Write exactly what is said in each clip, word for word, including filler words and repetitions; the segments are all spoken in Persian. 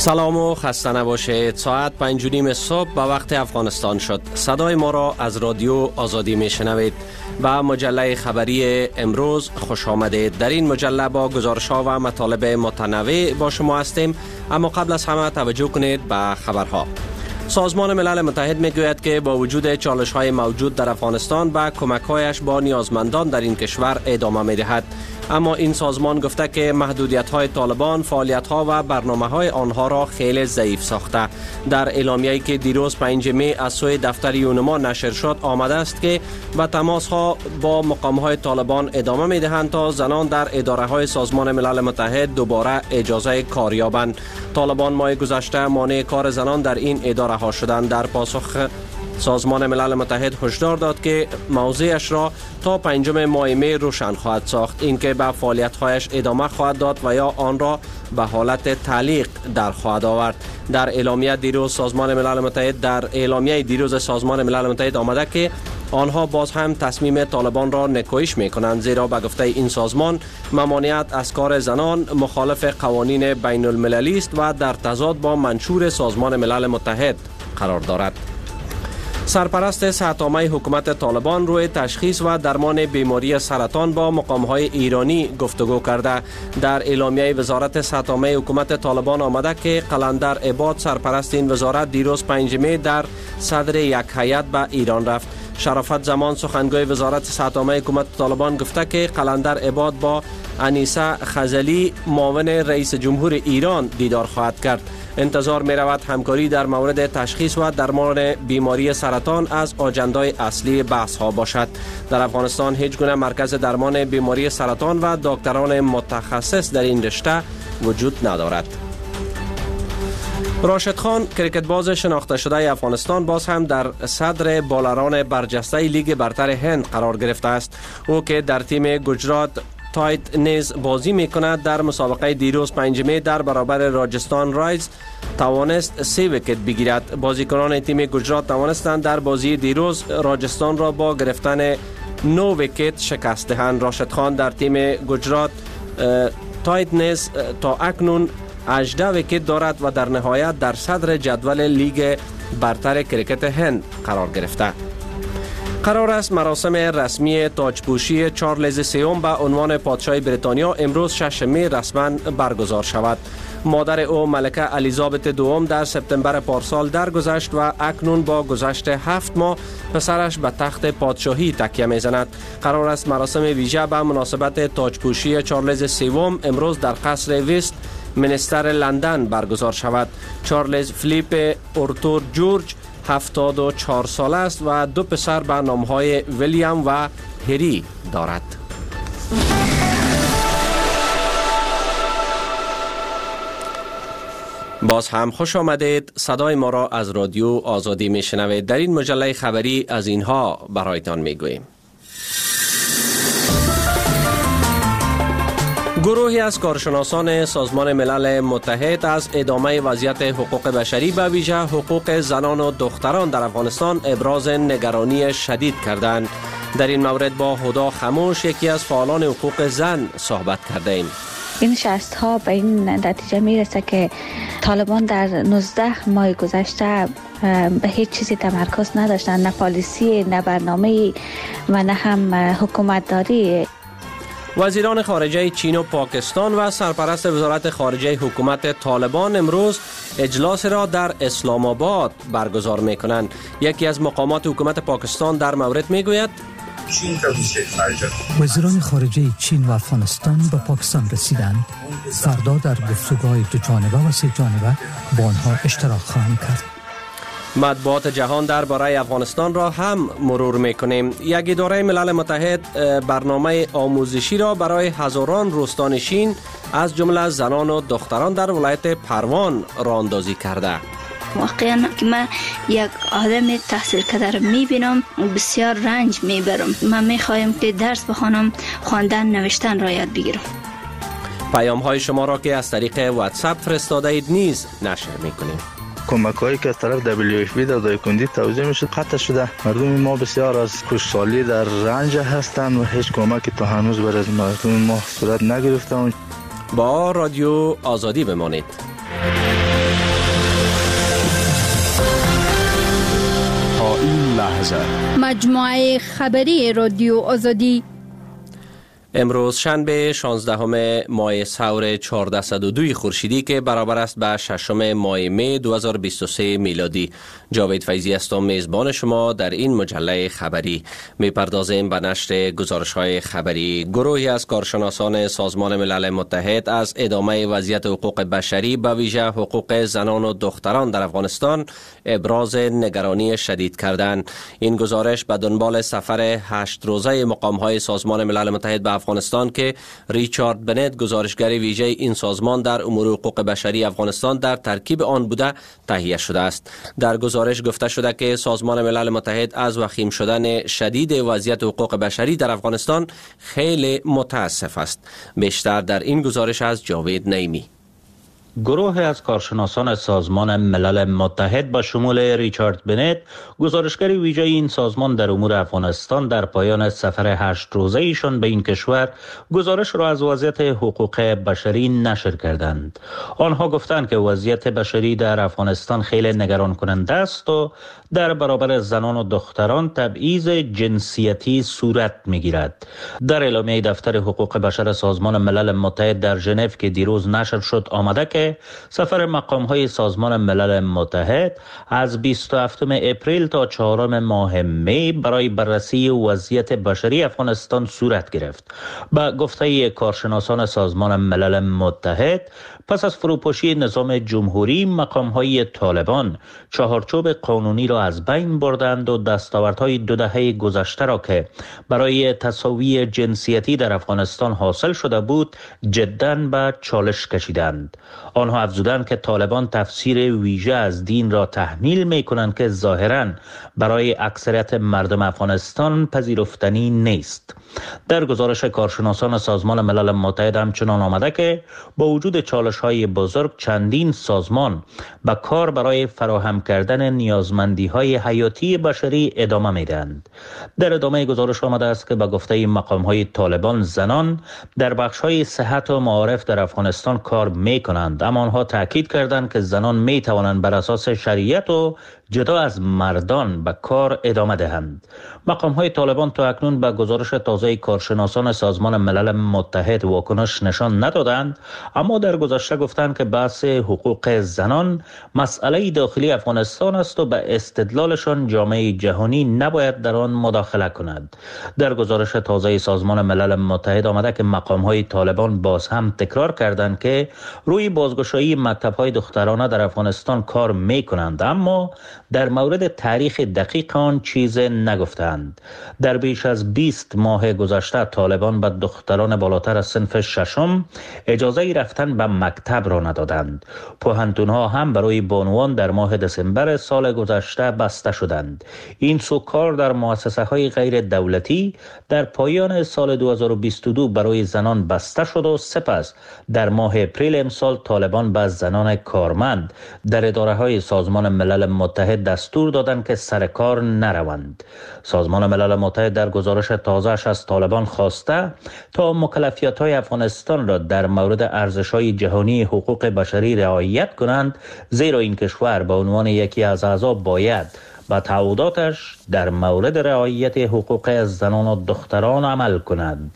سلام و خسته نباشید. ساعت پنج و نیم صبح به وقت افغانستان شد. صدای ما را از رادیو آزادی میشنوید. و مجله خبری امروز خوش آمدید. در این مجله با گزارش‌ها و مطالب متنوع با شما هستیم، اما قبل از همه توجه کنید به خبرها. سازمان ملل متحد میگوید که با وجود چالش‌های موجود در افغانستان به کمک‌هایش با نیازمندان در این کشور ادامه می‌دهد، اما این سازمان گفته که محدودیت‌های طالبان فعالیت‌ها و برنامه‌های آنها را خیلی ضعیف ساخته. در اعلامیه‌ای که دیروز پنجم می از سوی دفتر یونما نشر شد آمده است که به تماس‌ها با مقام‌های طالبان ادامه می‌دهند تا زنان در اداره‌های سازمان ملل متحد دوباره اجازه کار یابند. طالبان ماه گذشته مانع کار زنان در این اداره‌ها شدند. در پاسخ سازمان ملل متحد هشدار داد که موضعش را تا پنجم ماه می روشن خواهد ساخت، اینکه به فعالیت‌هایش ادامه خواهد داد و یا آن را به حالت تعلیق در خواهد آورد. در اعلامیه دیروز سازمان ملل متحد در اعلامیه دیروز سازمان ملل متحد آمده که آنها باز هم تصمیم طالبان را نکویش می‌کنند، زیرا به گفته این سازمان ممانعت از کار زنان مخالف قوانین بین المللی است و در تضاد با منشور سازمان ملل متحد قرار دارد. سرپرست صحت‌عامه حکومت طالبان روی تشخیص و درمان بیماری سرطان با مقام‌های ایرانی گفتگو کرده. در اعلامیه وزارت صحت‌عامه حکومت طالبان آمده که قلندر عباد سرپرست این وزارت دیروز پنجم در صدر یک هیئت به ایران رفت. شرافت زمان سخنگوی وزارت صحت‌عامه حکومت طالبان گفته که قلندر عباد با انیسه خزلی معاون رئیس جمهور ایران دیدار خواهد کرد. انتظار می رود همکاری در مورد تشخیص و درمان بیماری سرطان از آجندای اصلی بحث ها باشد. در افغانستان هیچ گونه مرکز درمان بیماری سرطان و دکتران متخصص در این رشته وجود ندارد. راشد خان کریکت شناخته شده افغانستان باز هم در صدر بالران برجسته لیگ برتر هند قرار گرفته است. او که در تیم گجرات تایت نیز بازی می کند در مسابقه دیروز پنجم در برابر راجستان رایز توانست سه ویکت بگیرد. بازیکنان تیم گجرات توانستند در بازی دیروز راجستان را با گرفتن نو ویکت شکست دهند. راشد خان در تیم گجرات تایت نیز تا اکنون هجده ویکت دارد و در نهایت در صدر جدول لیگ برتر کریکت هند قرار گرفته. قرار است مراسم رسمی تاجپوشی چارلز سوم به عنوان پادشاه بریتانیا امروز ششم می رسما برگزار شود. مادر او ملکه الیزابت دوم در سپتامبر پارسال درگذشت و اکنون با گذشت هفت ماه پسرش به تخت پادشاهی تکیه می‌زند. قرار است مراسم ویژه به مناسبت تاجپوشی چارلز سوم امروز در قصر ویست منستر لندن برگزار شود. چارلز فلیپ ارتور جورج هفتاد و چهار ساله است و دو پسر به نام‌های ویلیام و هری دارد. باز هم خوش آمدید. صدای ما را از رادیو آزادی میشنوید. در این مجله خبری از اینها برایتان میگوییم. گروهی از کارشناسان سازمان ملل متحد از ادامه وضعیت حقوق بشری به ویژه حقوق زنان و دختران در افغانستان ابراز نگرانی شدید کردند. در این مورد با هدا خموش یکی از فعالان حقوق زن صحبت کرده ایم. این نشست ها به این نتیجه میرسه که طالبان در نوزده ماه گذشته به هیچ چیزی تمرکز نداشتن، نه پالیسی، نه برنامه و نه هم حکومت داری. وزیران خارجه چین و پاکستان و سرپرست وزارت خارجه حکومت طالبان امروز اجلاس را در اسلام آباد برگزار می کنند. یکی از مقامات حکومت پاکستان در مورد می گوید وزیران خارجه چین و افغانستان به پاکستان رسیدند. فردا در گفتگوهای دو جانبه و سه جانبه با آنها اشتراک خواهند کرد. مطبوعات جهان درباره افغانستان را هم مرور میکنیم. یک اداره ملل متحد برنامه آموزشی را برای هزاران روستانشین از جمله زنان و دختران در ولایت پروان راه اندازی کرده. واقعا که من یک آدم تحصیل کرده را میبینم بسیار رنج میبرم. من میخوایم که درس بخوانم، خواندن نوشتن را یاد بگیرم. پیام های شما را که از طریق واتساپ فرستاده اید نیز نشر میکنیم. کمک هایی که از طرف دبلیو اف پی در دایکندی توزیع میشه قطع شده. مردم ما بسیار از کشسالی در رنج هستند و هیچ کمکی تا هنوز برای مردم ما صورت نگرفته. با رادیو آزادی بمانید. لحظه. مجموعه خبری رادیو آزادی. امروز شنبه شانزدهم ماه سور چهارصد و دو خورشیدی که برابر است با ششم ماه می دو هزار و بیست و سه میلادی. جاوید فیضی هستم، میزبان شما در این مجله خبری. میپردازیم به نشر گزارش‌های خبری. گروهی از کارشناسان سازمان ملل متحد از ادامه وضعیت حقوق بشری به ویژه حقوق زنان و دختران در افغانستان ابراز نگرانی شدید کردند. این گزارش به دنبال سفر هشت روزه مقام‌های سازمان ملل متحد به افغانستان که ریچارد بنت گزارشگر ویژه این سازمان در امور حقوق بشری افغانستان در ترکیب آن بوده تهیه شده است. در گزارش گفته شده که سازمان ملل متحد از وخیم شدن شدید وضعیت حقوق بشری در افغانستان خیلی متاسف است. بیشتر در این گزارش از جاوید نعیمی. گروه از کارشناسان سازمان ملل متحد با شمول ریچارد بنت گزارشگر ویژه این سازمان در امور افغانستان در پایان سفر هشت روزه ایشان به این کشور گزارش را از وضعیت حقوق بشری نشر کردند. آنها گفتند که وضعیت بشری در افغانستان خیلی نگران کننده است و در برابر زنان و دختران تبعیض جنسیتی صورت می‌گیرد. در اعلامیه دفتر حقوق بشر سازمان ملل متحد در ژنو که دیروز نشر شد آمده که سفر مقام‌های سازمان ملل متحد از بیست و هفتم اپریل تا چهارم ماه می برای بررسی وضعیت بشری افغانستان صورت گرفت. با گفته کارشناسان سازمان ملل متحد پس از فروپاشی نظام جمهوری مقام‌های طالبان چهارچوب قانونی را از بین بردند و دستاوردهای دو دهه گذشته را که برای تساوی جنسیتی در افغانستان حاصل شده بود جداً به چالش کشیدند. آنها افزودند که طالبان تفسیر ویژه از دین را تحمیل می کنند که ظاهراً برای اکثریت مردم افغانستان پذیرفتنی نیست. در گزارش کارشناسان سازمان ملل متحد همچنان آمده که با وجود چالش‌های بزرگ چندین سازمان به کار برای فراهم کردن نیازمندی‌های حیاتی بشری ادامه می‌دهند. در ادامه گزارش آمده است که به گفته مقام‌های طالبان زنان در بخش‌های صحت و معارف در افغانستان کار می‌کنند، اما آنها تاکید کردند که زنان می‌توانند بر اساس شریعت و جدا از مردان به کار ادامه دهند. مقام‌های طالبان تا اکنون به گزارش تازه کارشناسان سازمان ملل متحد واکنش نشان ندادند، اما در گذشته گفتند که بحث حقوق زنان مسئله داخلی افغانستان است و به استدلالشان جامعه جهانی نباید در آن مداخله کند. در گزارش تازه سازمان ملل متحد آمده که مقام‌های طالبان باز هم تکرار کردند که روی بازگشایی مکتب‌های دخترانه در افغانستان کار می‌کنند، اما در مورد تاریخ دقیق آن چیز نگفتند. در بیش از بیست ماه گذشته طالبان به دختران بالاتر از صنف ششم اجازه رفتن به مکتب را ندادند. پوهنتون‌ها هم برای بانوان در ماه دسامبر سال گذشته بسته شدند. این سو کار در مؤسسه‌های غیر دولتی در پایان سال دو هزار و بیست و دو برای زنان بسته شد و سپس در ماه اپریل امسال طالبان به زنان کارمند در اداره‌های سازمان ملل متحد دستور دادند که سر کار نروند. سازمان ملل متحد در گزارش تازه‌اش از طالبان خواسته تا مکلفیت‌های افغانستان را در مورد ارزش‌های جهانی حقوق بشری رعایت کنند، زیرا این کشور به عنوان یکی از اعضا باید به تعهداتش در مورد رعایت حقوق زنان و دختران عمل کند.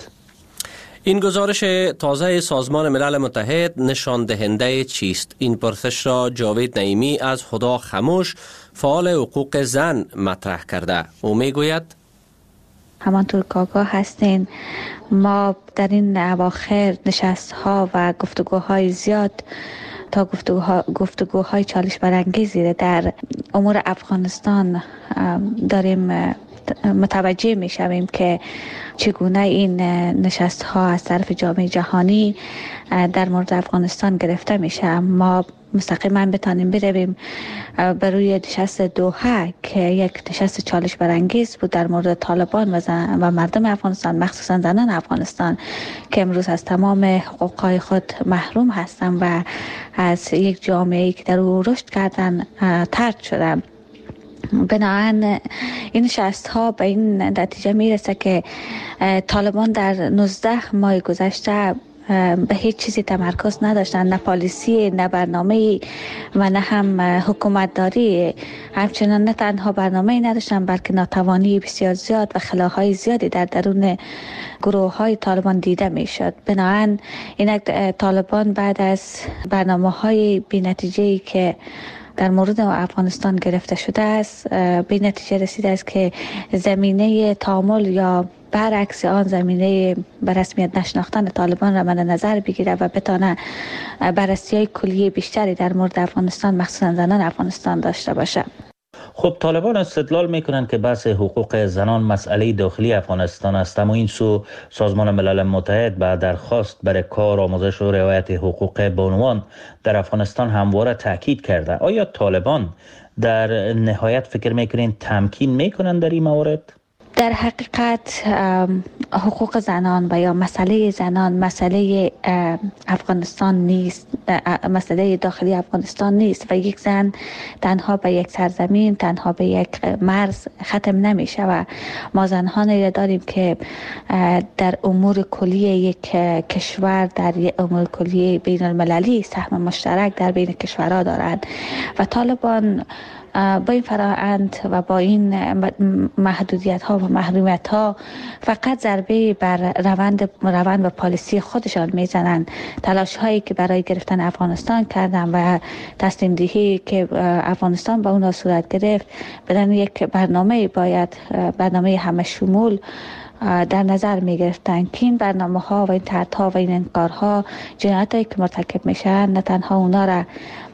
این گزارش تازه سازمان ملل متحد نشان دهنده چیست؟ این پرسش را جاوید نعیمی از خدا خموش فعال حقوق زن مطرح کرده. او میگوید همانطور که آگاه هستین ما در این اواخر نشست ها و گفتگوهای زیاد تا گفتگوها گفتگوهای چالش برانگیزی در امور افغانستان داریم متوجه می شویم که چگونه این نشست ها از طرف جامعه جهانی در مورد افغانستان گرفته میشه. ما مستقیما بتانیم برویم بر روی نشست دوحه که یک نشست چالش برانگیز بود در مورد طالبان و, زن و مردم افغانستان، مخصوصا زنان افغانستان که امروز از تمام حقوقهای خود محروم هستند و از یک جامعه‌ای که در او رشد کردن طرد شدند. بنابراین این نشست ها به این نتیجه میرسه که طالبان در نوزده ماه گذشته به هیچ چیزی تمرکز نداشتن، نه پالیسی، نه برنامه و نه هم حکومت داری. همچنان نه تنها برنامه نداشتن بلکه ناتوانی بسیار زیاد و خلاهای زیادی در درون گروه های طالبان دیده می شد. بنابراین اینک طالبان بعد از برنامه های بی نتیجه‌ای که در مورد افغانستان گرفته شده است، به نتیجه رسیده است که زمینه تعامل یا برعکس آن زمینه به رسمیت نشناختن طالبان را مد نظر بگیره و بتانه بررسی‌های کلیه بیشتری در مورد افغانستان مخصوصا زنان افغانستان داشته باشه. خب طالبان استدلال میکنند که بحث حقوق زنان مسئله داخلی افغانستان است، اما این سو سازمان ملل متحد به درخواست برای کار، آموزش و رعایت حقوق بانوان در افغانستان همواره تاکید کرده. آیا طالبان در نهایت فکر میکنین تمکین میکنند در این موارد؟ در حقیقت حقوق زنان و یا مسئله زنان مسئله افغانستان نیست، مسئله داخلی افغانستان نیست و یک زن تنها به یک سرزمین، تنها به یک مرز ختم نمیشه و ما زنانی را داریم که در امور کلی یک کشور، در یک امور کلی بین المللی سهم مشترک در بین کشورها دارند و طالبان با این فرآیند و با این محدودیت ها و محرومیت ها فقط ضربه بر روند روند و پالیسی خودشان میزنند. تلاش هایی که برای گرفتن افغانستان کردن و تسلیم دهی که افغانستان با اونها صورت گرفت بدن یک برنامه باید برنامه همه شمول در نظر می گرفتن که این برنامه ها و این طرح ها و این انکارها جنایت هایی که مرتکب میشن نه تنها اونا را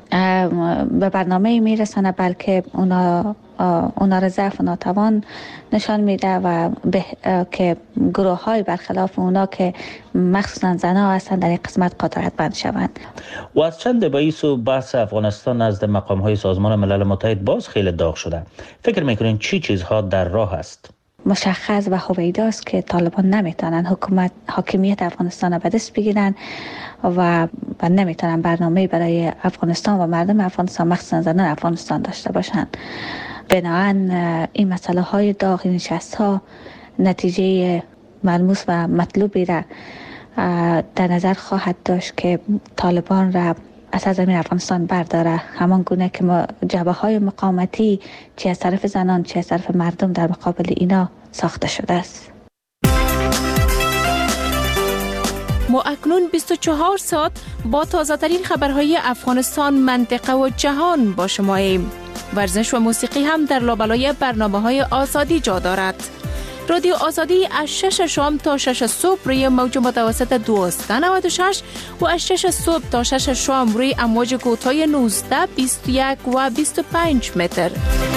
به برنامه میرسنه بلکه اونا اونا را ضعف و ناتوان نشان میده و به که گروه های برخلاف اونا که مخصوصا زنها هستن در این قسمت قدرت بند شوند. و از چند بایسو بحث افغانستان نزد مقام های سازمان ملل متحد باز خیلی داغ شده. فکر میکنین چی چیزها در راه است؟ مشخص و هویداست که طالبان نمیتونن حکومت حاکمیت افغانستان را به دست بگیرن و و نمیتونن برنامه برای افغانستان و مردم افغانستان مخصوصا زنان افغانستان داشته باشن. بنابراین این مسئله های داغ، نشست ها نتیجه ملموس و مطلوبی را در نظر خواهد داشت که طالبان را از زمین افغانستان برداره، همان گونه که جبهه های مقاومتی چه از طرف زنان چه از طرف مردم در مقابل اینا ساخته شده است. ما اکنون بیست و چهار ساعت با تازه ترین خبرهای افغانستان، منطقه و جهان با شماییم. ورزش و موسیقی هم در لابلای برنامه‌های آزادی جا دارد. رادیو آزادی از شش شام تا شش صبح روی موج متوسط دویست و نود و شش و از شش صبح تا شش شام روی امواج کوتاه نوزده، بیست و یک و بیست و پنج متر.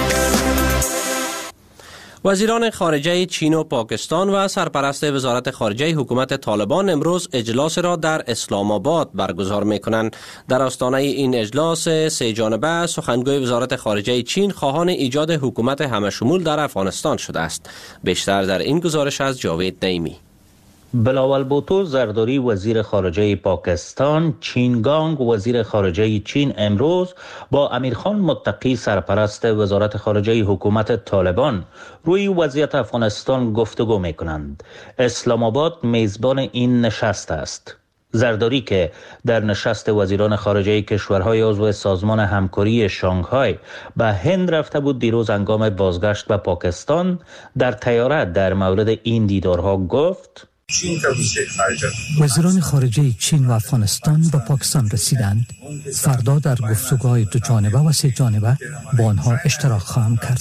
وزیران خارجه چین و پاکستان و سرپرست وزارت خارجه حکومت طالبان امروز اجلاس را در اسلام آباد برگزار می‌کنند. در آستانه این اجلاس سه جانبه سخنگوی وزارت خارجه چین خواهان ایجاد حکومت همه شمول در افغانستان شده است. بیشتر در این گزارش از جاوید نعیمی. بلاول بوتو زرداری وزیر خارجه پاکستان، چینگانگ وزیر خارجه چین امروز با امیرخان متقی سرپرست وزارت خارجه حکومت طالبان روی وضعیت افغانستان گفتگو می کنند. اسلام آباد میزبان این نشست است. زرداری که در نشست وزیران خارجه کشورهای عضو سازمان همکاری شانگهای به هند رفته بود، دیروز هنگام بازگشت به پاکستان در طیاره در مورد این دیدارها گفت: وزیران خارجه چین و افغانستان به پاکستان رسیدند. فردا در گفتگوهای دو جانبه و سه جانبه با آنها اشتراک خواهم کرد.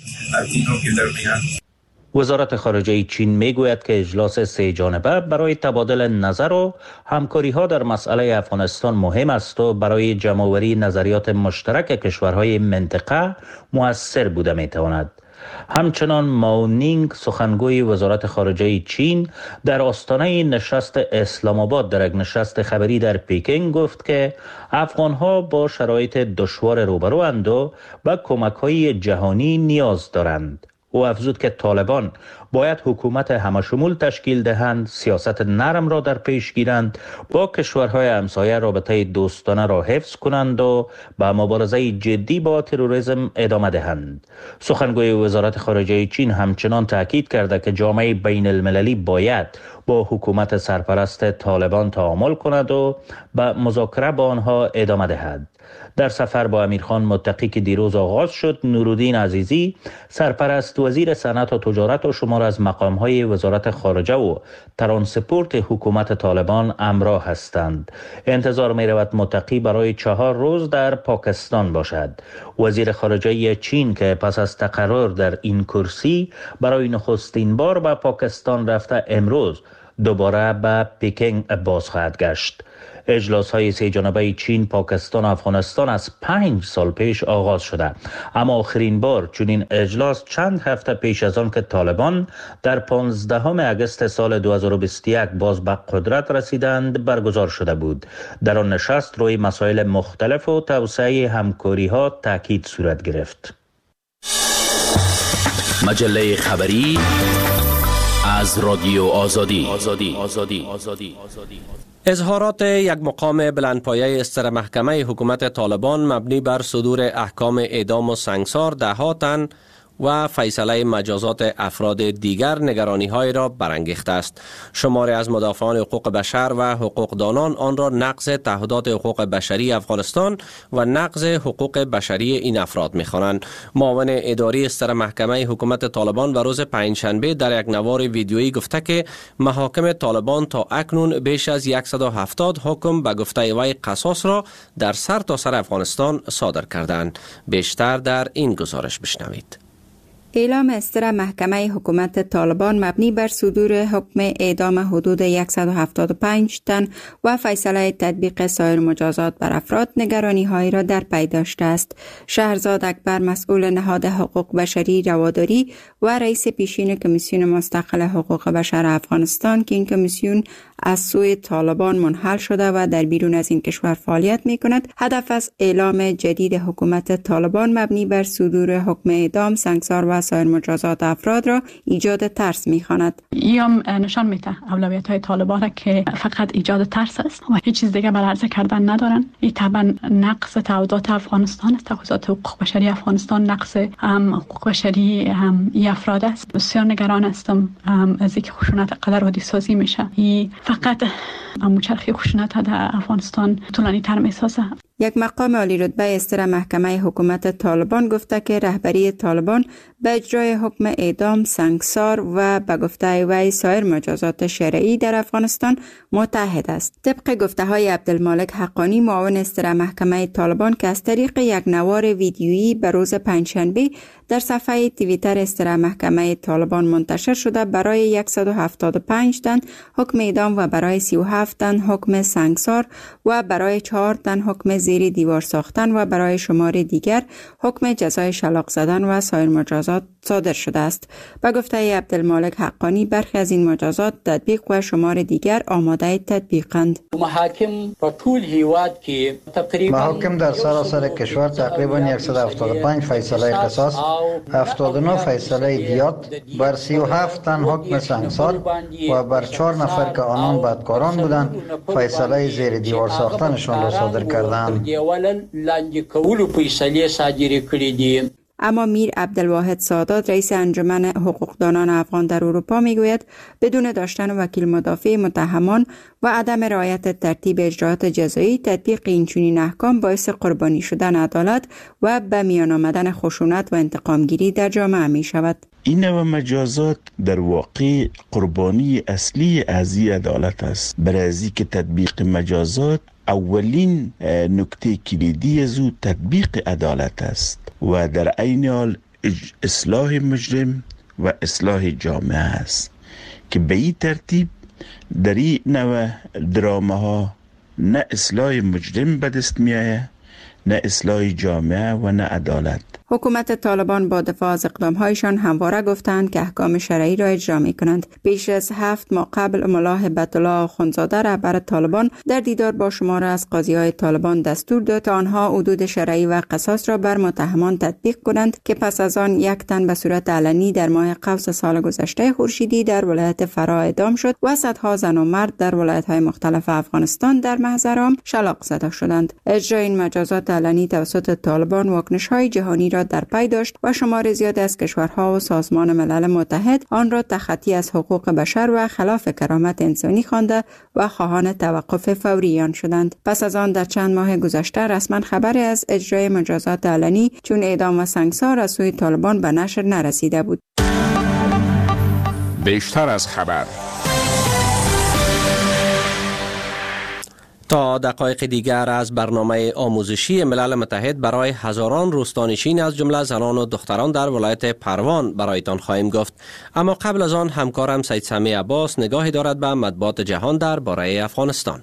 وزارت خارجه چین میگوید که اجلاس سه جانبه برای تبادل نظر و همکاری ها در مسئله افغانستان مهم است و برای جمع‌آوری نظریات مشترک کشورهای منطقه مؤثر بوده میتواند. همچنان ماو نینگ سخنگوی وزارت خارجه چین در آستانه نشست اسلام آباد در یک نشست خبری در پکین گفت که افغانها با شرایط دشوار روبروند و به کمک‌های جهانی نیاز دارند. او افزود که طالبان باید حکومت همشمول تشکیل دهند، سیاست نرم را در پیش گیرند، با کشورهای همسایه رابطه دوستانه را حفظ کنند و به مبارزه جدی با تروریسم ادامه دهند. سخنگوی وزارت خارجه چین همچنان تاکید کرده که جامعه بین المللی باید با حکومت سرپرست طالبان تعامل کند و به مذاکره با آنها ادامه دهد. در سفر با امیرخان متقی که دیروز آغاز شد، نورالدین عزیزی سرپرست وزیر صنعت و تجارت و شمار از مقام‌های وزارت خارجه و ترانسپورت حکومت طالبان همراه هستند. انتظار می‌رود متقی برای چهار روز در پاکستان باشد. وزیر خارجه چین که پس از تقرر در این کرسی برای نخستین بار به پاکستان رفته، امروز دوباره به پکینگ باز خواهد گشت. اجلاس های سه جانبه چین، پاکستان و افغانستان از پنج سال پیش آغاز شده، اما آخرین بار چنین اجلاس چند هفته پیش از آن که طالبان در پانزدهم اگست سال دو هزار و بیست و یک باز به قدرت رسیدند برگزار شده بود. در آن نشست روی مسائل مختلف و توسعه همکاری ها تاکید صورت گرفت. مجله خبری از رادیو آزادی. آزادی. آزادی. آزادی. آزادی. اظهارات یک مقام بلندپایه استر محکمه حکومت طالبان مبنی بر صدور احکام اعدام و سنگسار ده تن و فیصله مجازات افراد دیگر نگرانی های را برانگیخته است. شماری از مدافعان حقوق بشر و حقوقدانان آن را نقض تعهدات حقوق بشری افغانستان و نقض حقوق بشری این افراد می‌خوانند. معاون اداری استر محکمه حکومت طالبان و روز پنجشنبه در یک نوار ویدیویی گفته که محاکم طالبان تا اکنون بیش از صد و هفتاد حکم به گفته وی قصاص را در سر تا سر افغانستان صادر کردند. بیشتر در این گزارش بشنوید. اعلام استر محکمه حکومت طالبان مبنی بر صدور حکم اعدام حدود صد و هفتاد و پنج تن و فیصله تطبیق سایر مجازات بر افراد نگرانی هایی را در پی داشته است. شهرزاد اکبر، مسئول نهاد حقوق بشری رواداری و رئیس پیشین کمیسیون مستقل حقوق بشر افغانستان که این کمیسیون از سوی طالبان منحل شده و در بیرون از این کشور فعالیت می کند، هدف از اعلام جدید حکومت طالبان مبنی بر صدور حکم اعدام، سنگسار و سایر مجازات افراد را ایجاد ترس می‌خواند. ایام نشان میده اولویت‌های طالبان که فقط ایجاد ترس است و هیچ چیز دیگه بر عرضه کردن ندارن. این طبعا نقض تعهدات افغانستان است، تعهدات حقوق بشری افغانستان، نقض حقوق بشری این افراد است. بسیار نگران هستم از اینکه خشونت قدر عادی سازی میشه. این فقط موچرخی خشونت در افغانستان طولانی تر میسازه. یک مقام عالی رتبه استر محکمه حکومت طالبان گفته که رهبری طالبان به اجرای حکم اعدام، سنگسار و به گفته وی سایر مجازات شرعی در افغانستان متحد است. طبق گفته های عبدالمالک حقانی، معاون استر محکمه طالبان که از طریق یک نوار ویدیویی به روز پنجشنبه در صفحه توییتر استر محکمه طالبان منتشر شده، برای صد و هفتاد و پنج تن حکم اعدام و برای سی و هفت تن حکم سنگسار و برای چهار تن حکم زیر دیوار ساختن و برای شمار دیگر حکم جزای شلاق زدن و سایر مجازات صادر شده است. به گفته عبدالمالک حقانی، برخی از این مجازات تطبیق و شمار دیگر آماده تطبیقند. محاکم په ټول هیواد کې تقریبا محاکم در سراسر کشور تقریبا صد و هفتاد و پنج فیصله قصاص، هفتاد و نه فیصله دیات، بر سی و هفت تن حکم سنگسار و بر چهار نفر که آنان بدکاران بودند فیصله زیر دیوار ساختنشان را صادر کردند. اما میر عبدالواحد سادات، رئیس انجمن حقوقدانان افغان در اروپا، میگوید بدون داشتن وکیل مدافع متهمان و عدم رعایت ترتیب اجراات جزایی، تطبیق این چنین احکام باعث قربانی شدن عدالت و به میان آمدن خشونت و انتقامگیری در جامعه می شود. این نوع مجازات در واقع قربانی اصلی از عدالت است. برای از که تطبیق مجازات اولین نکته کلیدی از او تطبیق عدالت است و در عین حال اصلاح مجرم و اصلاح جامعه است که به این ترتیب در این نوع درامه ها نه اصلاح مجرم به دست می آید، نه اصلاح جامعه و نه عدالت. حکومت طالبان با دفاع از اقدامهایشان همواره گفتند که احکام شرعی را اجرا می کنند. بیش از هفت ماه قبل ملا هبت الله آخوندزاده رهبر طالبان در دیدار با شماره از قاضی های طالبان دستور داد تا آنها حدود شرعی و قصاص را بر متهمان تطبیق کنند که پس از آن یک تن به صورت علنی در ماه قوس سال گذشته خورشیدی در ولایت فرا اعدام شد و صدها زن و مرد در ولایت های مختلف افغانستان در محضر آن شلاق زده شدند. اجرای این مجازات علنی توسط طالبان واکنش های جهانی را در پی داشت و شمار زیاد از کشورها و سازمان ملل متحد آن را تخطی از حقوق بشر و خلاف کرامت انسانی خوانده و خواهان توقف فوری آن شدند. پس از آن در چند ماه گذشته رسما خبری از اجرای مجازات علنی چون اعدام و سنگسار از سوی طالبان به نشر نرسیده بود. بیشتر از خبر. تا دقایق دیگر از برنامه آموزشی ملل متحد برای هزاران روستانشین از جمله زنان و دختران در ولایت پروان برایتان خواهیم گفت. اما قبل از آن همکارم سید سمی عباس نگاهی دارد به مطبوعات جهان در باره افغانستان.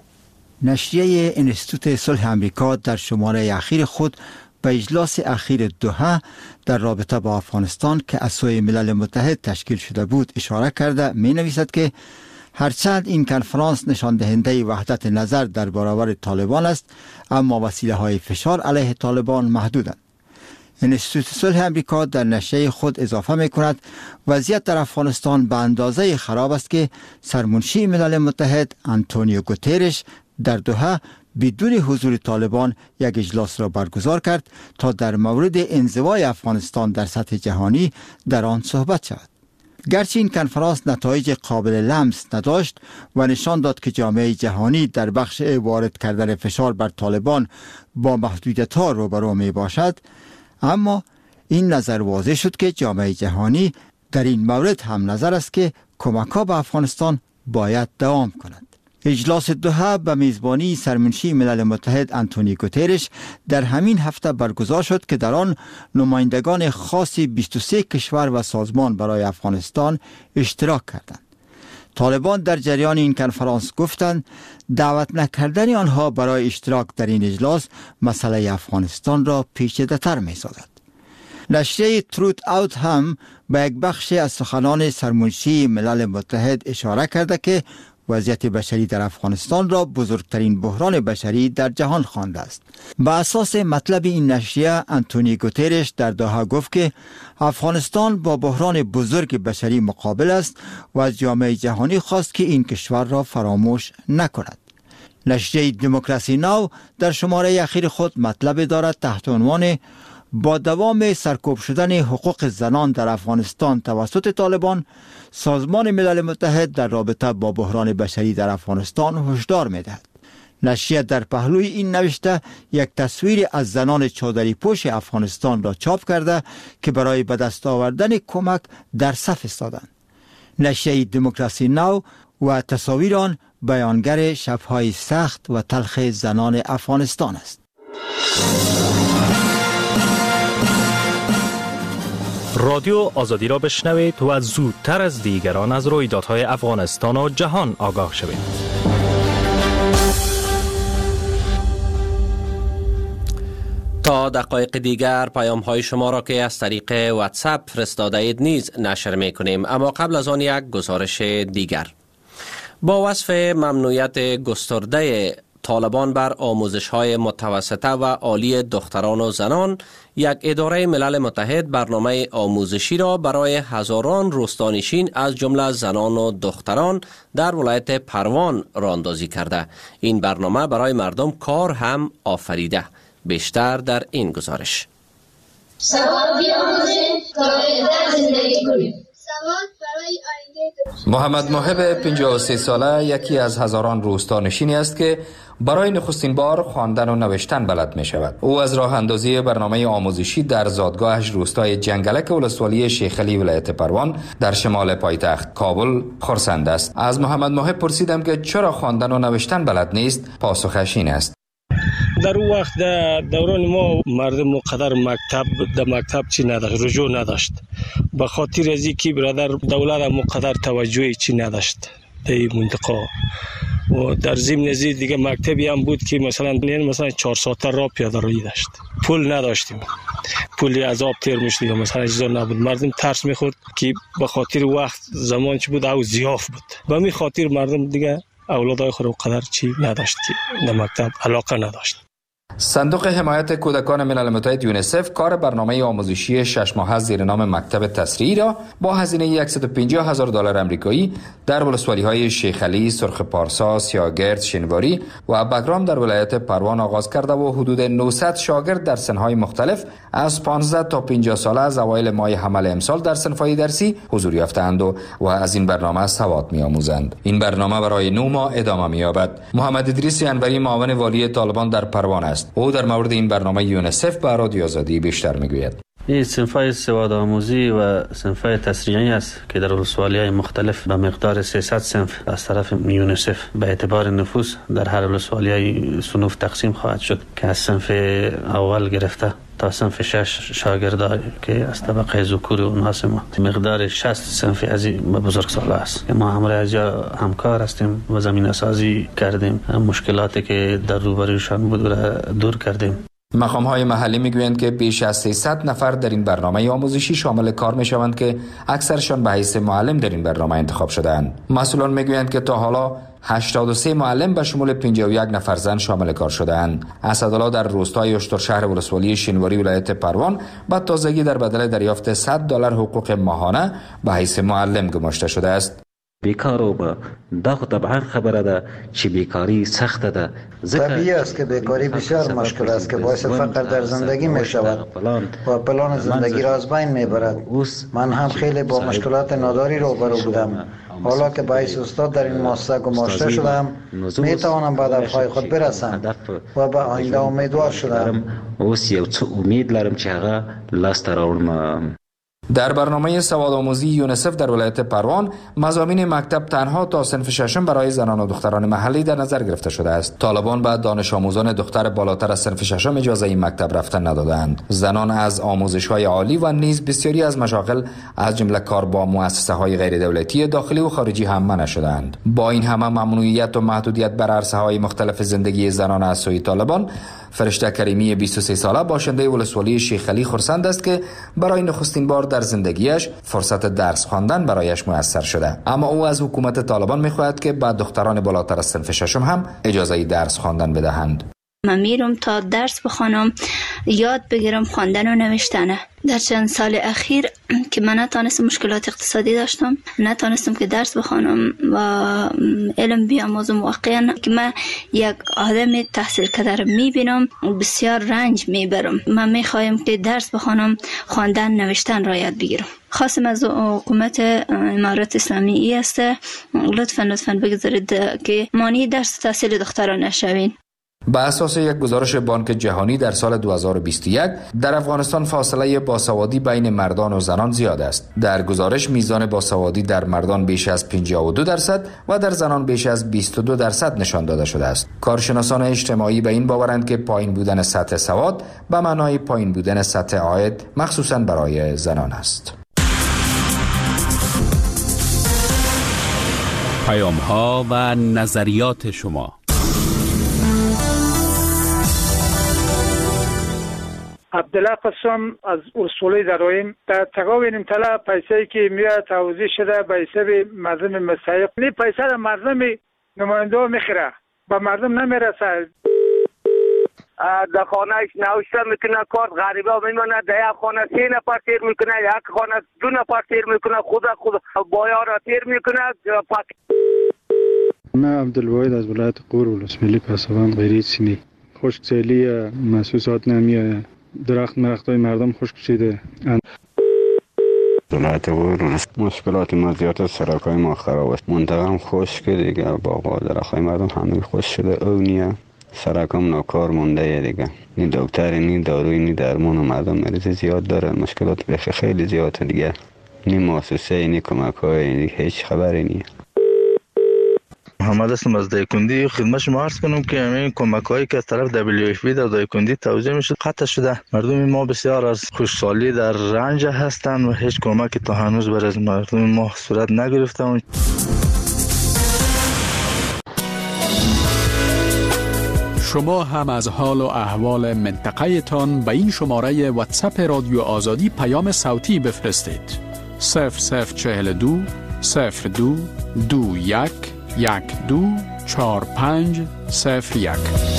نشریه انستیتوت صلح امریکا در شماره اخیر خود به اجلاس اخیر دوحه در رابطه با افغانستان که از سوی ملل متحد تشکیل شده بود اشاره کرده می نویسد که هرچند این کنفرانس نشان دهنده وحدت نظر در برابر طالبان است، اما وسیله های فشار علیه طالبان محدودند. انستیتوت صلح امریکا در نشریه خود اضافه می کند وضعیت در افغانستان به اندازه خراب است که سرمنشی ملل متحد آنتونیو گوترش در دوحه بدون حضور طالبان یک اجلاس را برگزار کرد تا در مورد انزوای افغانستان در سطح جهانی در آن صحبت شود. گرچه این کنفرانس نتایج قابل لمس نداشت و نشان داد که جامعه جهانی در بخش وارد کردن فشار بر طالبان با محدودیت‌ها روبرو می باشد، اما این نظر واضح شد که جامعه جهانی در این مورد هم نظر است که کمک‌ها به افغانستان باید دوام کند. اجلاس دوحه به میزبانی سرمنشی ملل متحد آنتونیو گوترش در همین هفته برگزار شد که در آن نمایندگان خاص بیست و سه کشور و سازمان برای افغانستان اشتراک کردند. طالبان در جریان این کنفرانس گفتند دعوت نکردن آنها برای اشتراک در این اجلاس مسئله افغانستان را پیچیده‌تر می‌سازد. نشریه تروت اوت هم به یک بخش از سخنان سرمنشی ملل متحد اشاره کرده که وضعیت بشری در افغانستان را بزرگترین بحران بشری در جهان خوانده است. به اساس مطلب این نشریه آنتونیو گوترش در دوحه گفت که افغانستان با بحران بزرگ بشری مقابل است و از جامعه جهانی خواست که این کشور را فراموش نکند. نشریه دموکراسی ناو در شماره اخیر خود مطلب دارد تحت عنوان با دوام سرکوب شدن حقوق زنان در افغانستان توسط طالبان، سازمان ملل متحد در رابطه با بحران بشری در افغانستان هشدار می‌دهد. نشریه در پهلوی این نوشته یک تصویر از زنان چادری پوش افغانستان را چاپ کرده که برای به دست آوردن کمک در صف ایستادند. نشریه دموکراسی ناو و تصاویر آن بیانگر شب‌های سخت و تلخ زنان افغانستان است. رادیو آزادی را بشنوید و زودتر از دیگران از رویدادهای افغانستان و جهان آگاه شوید. تا دقایق دیگر پیام های شما را که از طریق واتساپ فرستاده اید نیز نشر می کنیم. اما قبل از آن یک گزارش دیگر. با وصف ممنوعیت گسترده طالبان بر آموزش های متوسطه و عالی دختران و زنان، یک اداره ملل متحد برنامه آموزشی را برای هزاران روستانشین از جمله زنان و دختران در ولایت پروان راهاندازی کرده. این برنامه برای مردم کار هم آفریده. بیشتر در این گزارش. سواد بیاموزیم تا بهتر زندگی کنیم. محمد محب پنجاه و سه ساله یکی از هزاران روستانشینی است که برای نخستین بار خواندن و نوشتن بلد می شود. او از راه اندازی برنامه آموزشی در زادگاهش روستای جنگلک ولسوالی شیخ علی ولایت پروان در شمال پایتخت کابل خرسند است. از محمد محب پرسیدم که چرا خواندن و نوشتن بلد نیست. پاسخش این است: در اون وقت در دوران ما مردم مقدر مکتب در مکتب چی نداشت، رجوع نداشت. به خاطر از اینکه برادر دولت مقدر توجهی چی نداشت در این منطقه و در ضمن نزدیک دیگه مکتبی هم بود که مثلا نه مثلا چهار ساعت راه پیاده روی داشت. پول نداشتیم. پول عذاب تیر میشد یا مثلا چیزا نبود. مردم ترس میخورد که به خاطر وقت زمان چی بود او زیاف بود. به می خاطر مردم دیگه اولادای خود قدر چی نداشت که در مکتب علاقه نداشت. صندوق حمایت کودکان ملل متحد یونیسف کار برنامه آموزشی شش ماهه زیر نام مکتب تسریعی را با هزینه صد و پنجاه هزار دلار آمریکایی در ولسوالی‌های شیخ علی، سرخ پارسا، سیاگرد، شینواری و بگرام در ولایت پروان آغاز کرده و حدود نهصد شاگرد در سنهای مختلف از پانزده تا پنجاه ساله از اوایل ماه حمل امسال در صنف‌های درسی حضور یافتند و, و از این برنامه سواد می‌آموزند. این برنامه برای نه ماه ادامه می‌یابد. محمد ادریس انوری معاون والی طالبان در پروان است. او در مورد این برنامه یونیسف به رادیو آزادی بیشتر میگوید. این صنف‌های سواد آموزی و صنف‌های تسریعی است که در ولسوالی‌های مختلف به مقدار سیصد صنف از طرف یونیسف به اعتبار نفوس در هر ولسوالی‌های صنوف تقسیم خواهد شد که از صنف اول گرفته تا صنف شش شاگردای که از طبقه ذکور و ناس ما مقدار شصت صنف از بزرگسال است که ما همراه از همکار هستیم و زمینه سازی کردیم. مشکلاتی که در روبرویشان بود را دور کردیم. مقام‌های محلی میگویند که بیش از سیصد نفر در این برنامه آموزشی شامل کار میشوند که اکثرشان به حیث معلم در این برنامه انتخاب شده‌اند. مسئولان میگویند که تا حالا هشتاد و سه معلم به شمول پنجاه و یک نفر زن شامل کار شده‌اند. اسدالله در روستای اشترشهر ولسوالی شینواری ولایت پروان با تازگی در بدل دریافت صد دلار حقوق ماهانه به حیث معلم گماشته شده است. بیکار و با دا خو طبعا خبره ده چې بیکاری سخت ده. طبیعی است که بیکاری بسیار مشکل است که باعث فقر در زندگی می شود و پلان زندگی را از بین می برد. من هم خیلی با مشکلات ناداری روبرو بودم. حالا که باعث استاد در این مؤسسه گماشته شدم می توانم به هدفهای خود برسم و به آینده امیدوار شدم. اوس یو څه امید لرم چې هغه لاسته راوړم. در برنامه سواد آموزی یونیسف در ولایت پروان مضامین مکتب تنها تا صنف ششم برای زنان و دختران محلی در نظر گرفته شده است. طالبان به دانش آموزان دختر بالاتر از صنف ششم اجازه این مکتب رفتن ندادند. زنان از آموزش‌های عالی و نیز بسیاری از مشاغل از جمله کار با مؤسسه‌های غیر دولتی داخلی و خارجی هم منع شدند. با این همه ممنوعیت و محدودیت بر عرصه‌های مختلف زندگی زنان از سوی طالبان، فرشته کریمی بیست و سه ساله باشنده ولسوالی شیخ علی خرسند است که برای نخستین بار در زندگیش فرصت درس خواندن برایش میسر شده. اما او از حکومت طالبان میخواهد که به دختران بالاتر از صنف ششم هم اجازه درس خواندن بدهند. من میرم تا درس بخوانم، یاد بگیرم خواندن و نوشتن. در چند سال اخیر که من نتانستم، مشکلات اقتصادی داشتم، نتانستم که درس بخوانم و علم بیاموزم. واقعا که من یک آدم تحصیل کرده میبینم بسیار رنج میبرم. من میخوایم که درس بخوانم، خواندن نوشتن را یاد بگیرم. خواستم از حکومت امارات اسلامی ای است لطفا لطفا بگذارید که مانع درس تحصیل دختران نشوین. به اساس یک گزارش بانک جهانی در سال دو هزار و بیست و یک در افغانستان فاصله باسوادی بین مردان و زنان زیاد است. در گزارش میزان باسوادی در مردان بیش از پنجاه و دو درصد و در زنان بیش از بیست و دو درصد نشان داده شده است. کارشناسان اجتماعی به این باورند که پایین بودن سطح سواد به معنای پایین بودن سطح عاید مخصوصاً برای زنان است. پیام ها و نظریات شما. عبدالله قسم از ولسوالی درایم. در تقابل این طلا پیسه‌ای که میاد توزیع شده به حساب مردم مستحق، این پیسه را مردم نماینده میخره، به مردم نمیرسه. در خانهش نوشته میکنه کارت غریبه میمونه، در یک خانه سه نفر تیر میکنه، یک خانه دو نفر تیر میکنه، خود خود بایا را تیر میکنه. من عبدالواحد از ولایت غور ولسوالی پسوان غیری سینی. خشکسالی محسوسات نمیاد، درخت مرختای مردم خشک شده. ولایت غور مشکلات مزیات سرکای ما خراب است، منطقه هم خشک دیگه، باغ و درختای مردم همه خشک شده. او نیه سرکم ناکار مونده دیگه، نی دکتر نی داروی نی درمان و مردم مریض زیاد داره، مشکلات بخی خیلی زیاده دیگه، نی مؤسسه نی کمک های نی هیچ خبری نیه. محمد هستم از دایکندی. خدمت شما عرض کنم که همین کمک هایی که از طرف دبلیو اف پی در دایکندی توزیع میشه قطع شده. مردم ما بسیار از خوشحالی در رنج هستند و هیچ کمکی تا هنوز برای مردم ما صورت نگرفته. شما هم از حال و احوال منطقه تان به این شماره واتساپ رادیو آزادی پیام صوتی بفرستید. صفر صفر چهل دو صفر دو دو یک یک دو چهار پنج صفر یک.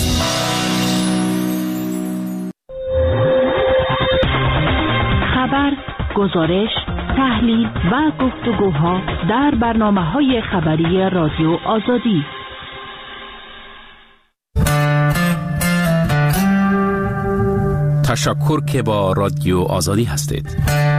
خبر، گزارش، تحلیل و گفتگوها در برنامه‌های خبری رادیو آزادی. تشکر که با رادیو آزادی هستید.